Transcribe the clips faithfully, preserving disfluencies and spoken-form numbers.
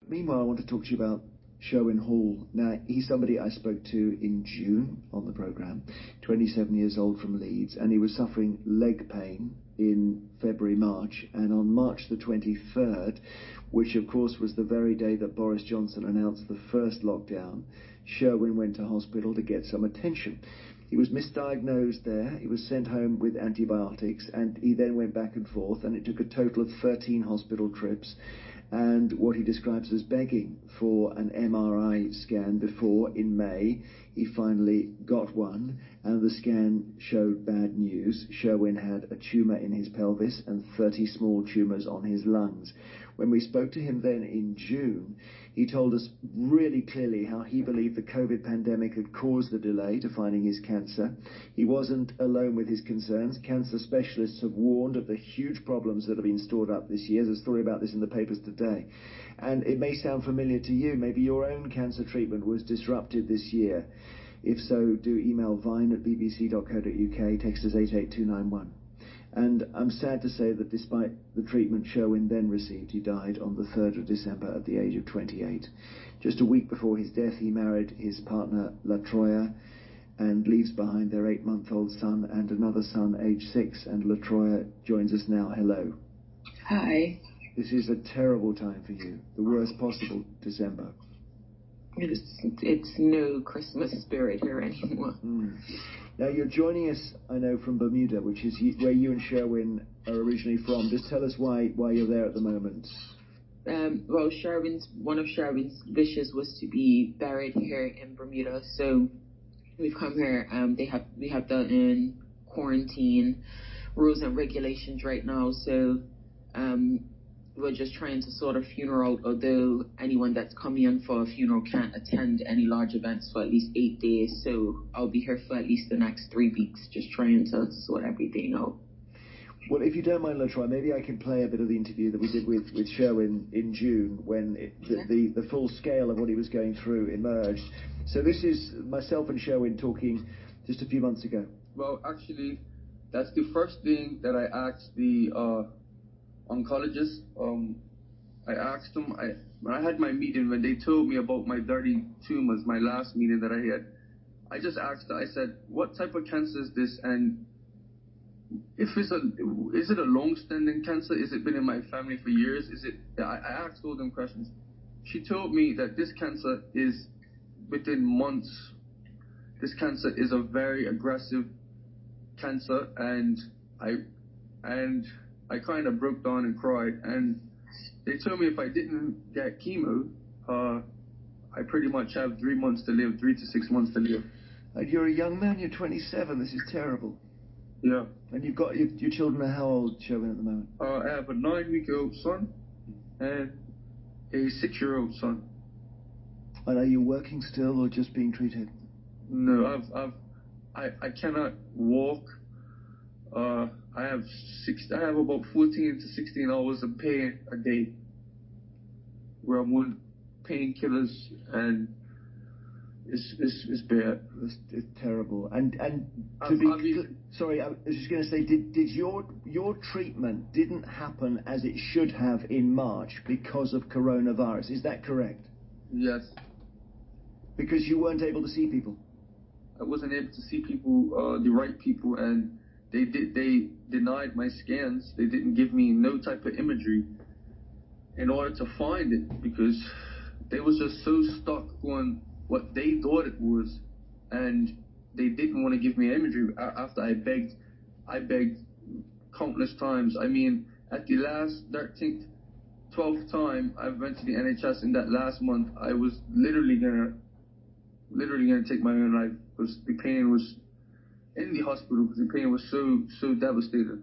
meanwhile, I want to talk to you about Sherwin Hall. Now, he's somebody I spoke to in June on the programme, twenty-seven years old from Leeds, and he was suffering leg pain in February, March, and on March the twenty-third, which of course was the very day that Boris Johnson announced the first lockdown, Sherwin went to hospital to get some attention. He was misdiagnosed there, he was sent home with antibiotics, and he then went back and forth, and it took a total of thirteen hospital trips, and what he describes as begging for an M R I scan before, in May, he finally got one, and the scan showed bad news. Sherwin had a tumour in his pelvis and thirty small tumours on his lungs. When we spoke to him then in June, he told us really clearly how he believed the COVID pandemic had caused the delay to finding his cancer. He wasn't alone with his concerns. Cancer specialists have warned of the huge problems that have been stored up this year. There's a story about this in the papers today. And it may sound familiar to you. Maybe your own cancer treatment was disrupted this year. If so, do email vine at b b c dot co dot u k, text us eight eight two nine one. And I'm sad to say that despite the treatment Sherwin then received, he died on the third of December at the age of twenty-eight. Just a week before his death, he married his partner LaTroya and leaves behind their eight-month-old son and another son, age six. And LaTroya joins us now. Hello. Hi. This is a terrible time for you, the worst possible December. It's, it's no Christmas spirit here anymore. Mm. Now, you're joining us, I know, from Bermuda, which is where you and Sherwin are originally from. Just tell us why why you're there at the moment. Um, well, Sherwin's one of Sherwin's wishes was to be buried here in Bermuda, so we've come here. Um, they have we have the in quarantine rules and regulations right now, so um, we're just trying to sort of funeral, although anyone that's coming in for a funeral can't attend any large events for at least eight days. So I'll be here for at least the next three weeks, just trying to sort everything out. Well, if you don't mind, LaTroya, maybe I can play a bit of the interview that we did with, with Sherwin in June when it, the, yeah. the, the full scale of what he was going through emerged. So this is myself and Sherwin talking just a few months ago. Well, actually, that's the first thing that I asked the uh, oncologist. Um, I asked them, I, when I had my meeting, when they told me about my dirty tumors, my last meeting that I had, I just asked her, I said, what type of cancer is this? And if it's a, is it a long-standing cancer? Is it been in my family for years? Is it, I, I asked all them questions. She told me that this cancer is within months. This cancer is a very aggressive cancer, and I, and I kind of broke down and cried. And they told me if I didn't get chemo, uh, I pretty much have three months to live, three to six months to live. And you're a young man, you're twenty-seven, this is terrible. Yeah. And you've got, your, your children are how old, Sherwin, at the moment? Uh, I have a nine-week-old son and a six-year-old son. And are you working still or just being treated? No, I've, I've, I, I cannot walk. Uh, I have six, I have about fourteen to sixteen hours of pain a day, where I'm on painkillers, and it's, it's, it's bad. It's, it's terrible. And, and to I've, be, I've been, sorry, I was just going to say, did, did your, your treatment didn't happen as it should have in March because of coronavirus, is that correct? Yes. Because you weren't able to see people? I wasn't able to see people, uh, the right people, and they did, they denied my scans. They didn't give me no type of imagery in order to find it, because they was just so stuck on what they thought it was, and they didn't want to give me imagery after I begged, I begged countless times. I mean, at the last thirteenth, twelfth time I went to the N H S in that last month, I was literally gonna, literally gonna take my own life, because the pain was in the hospital, because the pain was so, so devastating.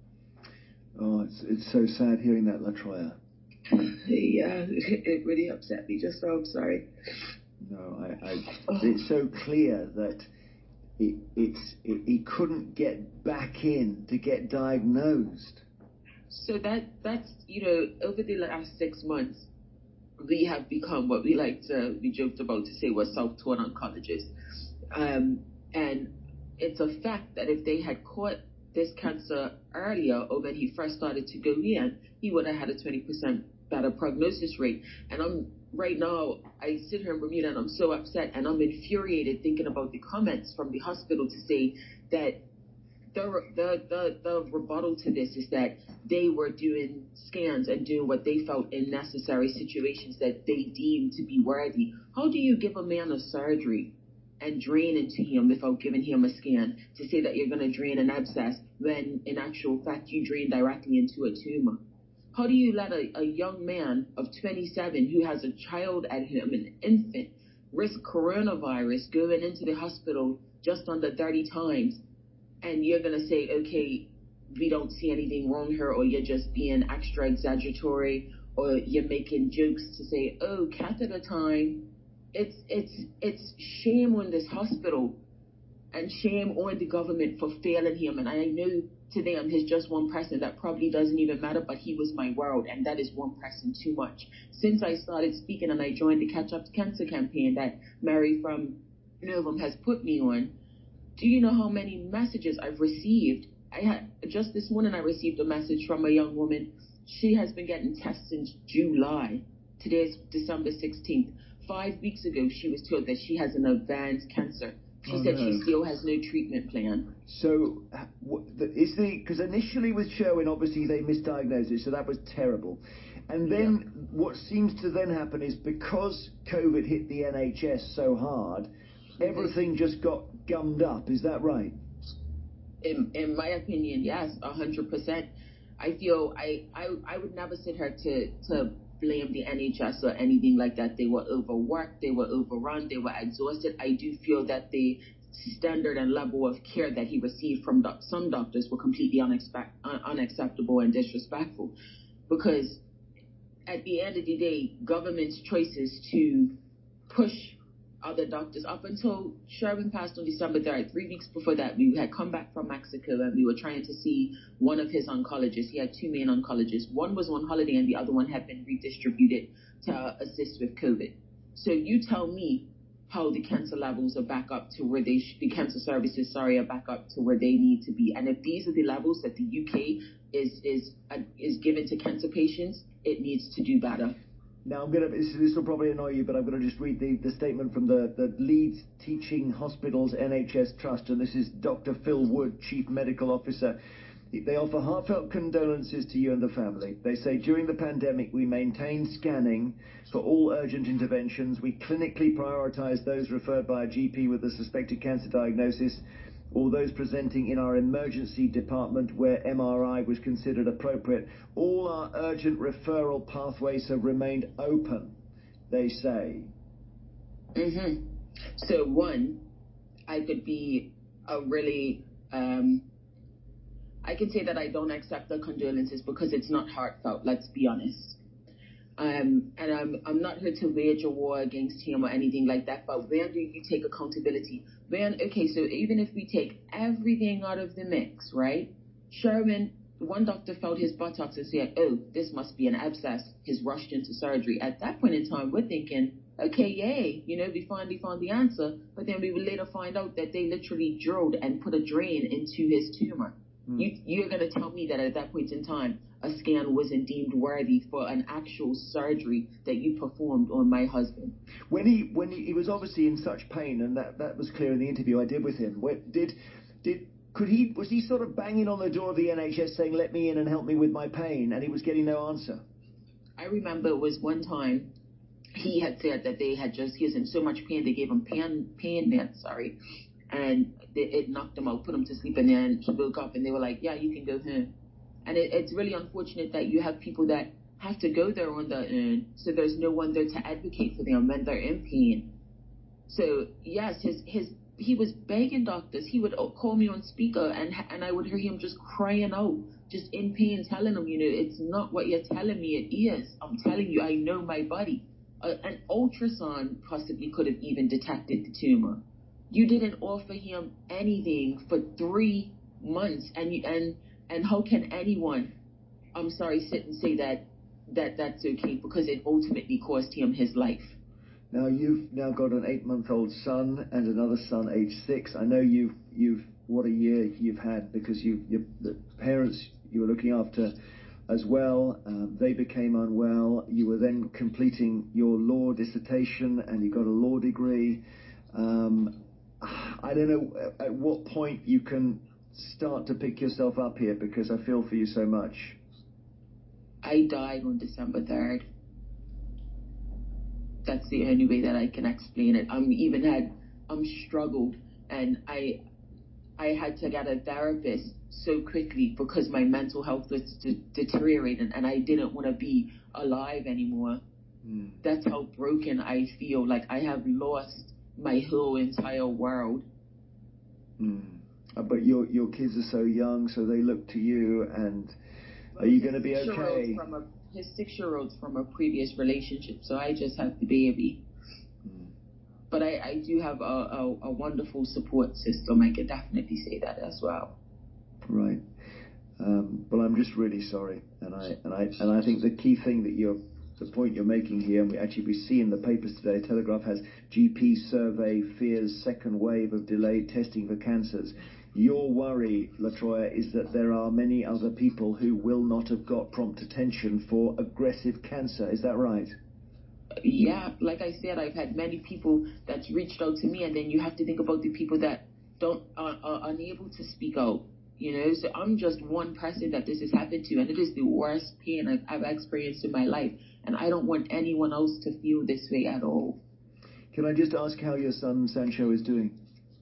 Oh, it's, it's so sad hearing that, LaTroya. Yeah, it really upset me just so I'm sorry. No, I, I, it's so clear that it, it's, it, he couldn't get back in to get diagnosed. So that that's, you know, over the last six months, we have become what we like to, we joked about to say we're self-taught oncologists. Um, and it's a fact that if they had caught this cancer earlier, or when he first started to go in, he would have had a twenty percent better prognosis rate. And I'm right now, I sit here in Bermuda and I'm so upset and I'm infuriated thinking about the comments from the hospital to say that the, the, the, the rebuttal to this is that they were doing scans and doing what they felt in necessary situations that they deemed to be worthy. How do you give a man a surgery and drain into him without giving him a scan to say that you're going to drain an abscess when in actual fact you drain directly into a tumor? How do you let a, a young man of twenty-seven who has a child at him, an infant, risk coronavirus going into the hospital just under thirty times, and you're going to say, okay, we don't see anything wrong here, or you're just being extra exaggeratory, or you're making jokes to say, oh, catheter time. It's, it's, it's shame on this hospital and shame on the government for failing him. And I know to them he's just one person. That probably doesn't even matter, but he was my world, and that is one person too much. Since I started speaking and I joined the Catch Up to Cancer campaign that Mary from Novum has put me on, do you know how many messages I've received? I had just this morning I received a message from a young woman. She has been getting tests since July. Today is December sixteenth. Five weeks ago, she was told that she has an advanced cancer. She oh, said no. she still has no treatment plan. So, is the because initially with Sherwin, obviously they misdiagnosed it, so that was terrible. And then yeah. what seems to then happen is because COVID hit the N H S so hard, everything just got gummed up. Is that right? In in my opinion, yes, a hundred percent. I feel I, I I would never sit here to to. blame the N H S or anything like that. They were overworked, they were overrun, they were exhausted. I do feel that the standard and level of care that he received from doc- some doctors were completely unexpe- un- unacceptable and disrespectful, because at the end of the day, government's choices to push other doctors up until Sherwin passed on December third. Three weeks before that, we had come back from Mexico and we were trying to see one of his oncologists. He had two main oncologists. One was on holiday and the other one had been redistributed to assist with COVID. So you tell me how the cancer levels are back up to where they sh- the cancer services, sorry, are back up to where they need to be. And if these are the levels that the U K is is uh, is given to cancer patients, it needs to do better. Now, I'm going to, this, this will probably annoy you, but I'm going to just read the, the statement from the, the Leeds Teaching Hospitals N H S Trust, and this is Doctor Phil Wood, Chief Medical Officer. They offer heartfelt condolences to you and the family. They say, during the pandemic, we maintained scanning for all urgent interventions. We clinically prioritized those referred by a G P with a suspected cancer diagnosis, or those presenting in our emergency department where M R I was considered appropriate. All our urgent referral pathways have remained open, they say. Mm-hmm. So, one, I could be a really... Um, I can say that I don't accept the condolences because it's not heartfelt, let's be honest. Um, and I'm I'm not here to wage a war against him or anything like that, but when do you take accountability? When, okay, so even if we take everything out of the mix, right? Sherwin, one doctor felt his buttocks and said, oh, this must be an abscess. He's rushed into surgery. At that point in time, we're thinking, okay, yay, you know, we finally found the answer. But then we would later find out that they literally drilled and put a drain into his tumor. Mm. You, you're going to tell me that at that point in time, a scan wasn't deemed worthy for an actual surgery that you performed on my husband. When he when he, he was obviously in such pain, and that, that was clear in the interview I did with him. Where, did did could he was he sort of banging on the door of the N H S saying, "Let me in and help me with my pain," and he was getting no answer? I remember it was one time he had said that they had just he was in so much pain they gave him pain pain meds, sorry, and they, it knocked him out, put him to sleep, and then he woke up and they were like, "Yeah, you can go home." And it, it's really unfortunate that you have people that have to go there on the end, so there's no one there to advocate for them when they're in pain. So yes, his his he was begging doctors. He would call me on speaker, and and I would hear him just crying out, just in pain, telling them, you know, it's not what you're telling me it is. I'm telling you, I know my body. Uh, an ultrasound possibly could have even detected the tumor. You didn't offer him anything for three months, and you and. And how can anyone, I'm sorry, sit and say that that that's okay, because it ultimately cost him his life. Now, you've now got an eight-month-old son and another son, age six. I know you've, you've what a year you've had, because you, you, the parents you were looking after as well. Um, they became unwell. You were then completing your law dissertation and you got a law degree. Um, I don't know at what point you can start to pick yourself up here, because I feel for you so much. I died on December third. That's the only way that I can explain it. I'm even had, I'm struggled, and I, I had to get a therapist so quickly because my mental health was de- deteriorating and I didn't want to be alive anymore. Mm. That's how broken I feel. Like I have lost my whole entire world. Mm. Uh, but your your kids are so young, so they look to you. And well, are you going to be okay? From a, his six-year-old's from a previous relationship, so I just have the baby. Mm. But I, I do have a, a, a wonderful support system. I could definitely say that as well. Right. Um, well, I'm just really sorry, and I and I and I think the key thing that you're, the point you're making here, and we actually we see in the papers today, Telegraph has G P survey fears second wave of delayed testing for cancers. Your worry, LaToya, is that there are many other people who will not have got prompt attention for aggressive cancer. Is that right? Yeah, like I said, I've had many people that's reached out to me, and then you have to think about the people that don't are, are unable to speak out. You know, so I'm just one person that this has happened to, and it is the worst pain I've ever experienced in my life, and I don't want anyone else to feel this way at all. Can I just ask how your son Sancho is doing?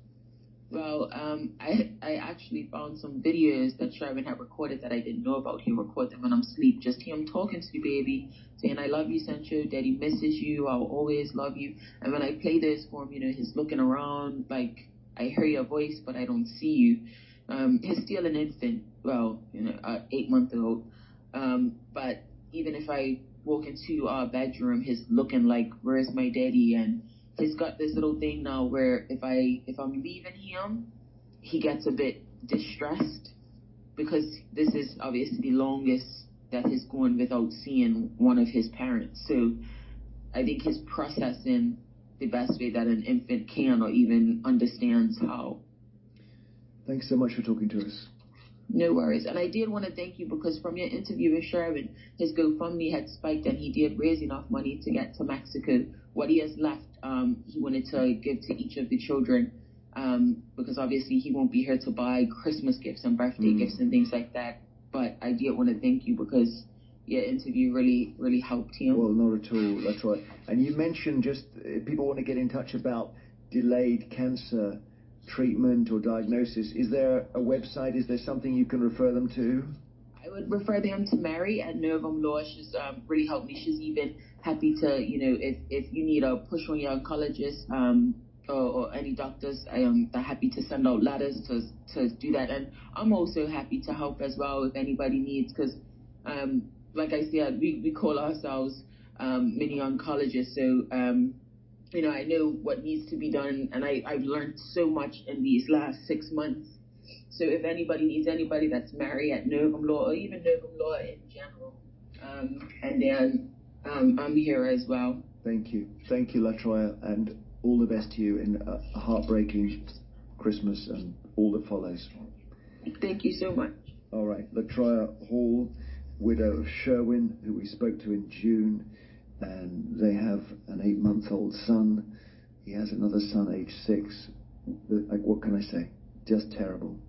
Well, um, I I actually found some videos that Sherwin had recorded that I didn't know about. He recorded them when I'm asleep, just him talking to the baby, saying, "I love you, Sancho. Daddy misses you. I'll always love you." And when I play this for him, you know, he's looking around like, "I hear your voice, but I don't see you." Um, he's still an infant, well, you know, uh, eight months old. Um, but even if I walk into our bedroom, he's looking like, "Where's my daddy?" And he's got this little thing now where if I if I'm leaving him, he gets a bit distressed because this is obviously the longest that he's gone without seeing one of his parents. So I think he's processing the best way that an infant can, or even understands how. Thanks so much for talking to us. No worries. And I did want to thank you because from your interview with Sherwin, his GoFundMe had spiked and he did raise enough money to get to Mexico. What he has left, um, he wanted to give to each of the children um, because obviously he won't be here to buy Christmas gifts and birthday mm. gifts and things like that. But I did want to thank you because your interview really, really helped him. Well, not at all. That's right. And you mentioned just if people want to get in touch about delayed cancer treatment or diagnosis, is there a website? Is there something you can refer them to? I would refer them to Mary at Novum Law. She's um, really helped me. She's even happy to, you know, if, if you need a push on your oncologist um, or, or any doctors, I am they're happy to send out letters to to do that. And I'm also happy to help as well if anybody needs, because um, like I said, we, we call ourselves um, mini oncologists. So um, you know, I know what needs to be done, and I, I've learned so much in these last six months. So if anybody needs anybody, that's Mary at Novum Law, or even Novum Law in general. Um, and then um, I'm here as well. Thank you. Thank you, LaToya, and all the best to you in a heartbreaking Christmas and all that follows. Thank you so much. All right. LaToya Hall, widow of Sherwin, who we spoke to in June. And they have an eight-month-old son. He has another son, age six. What can I say? Just terrible.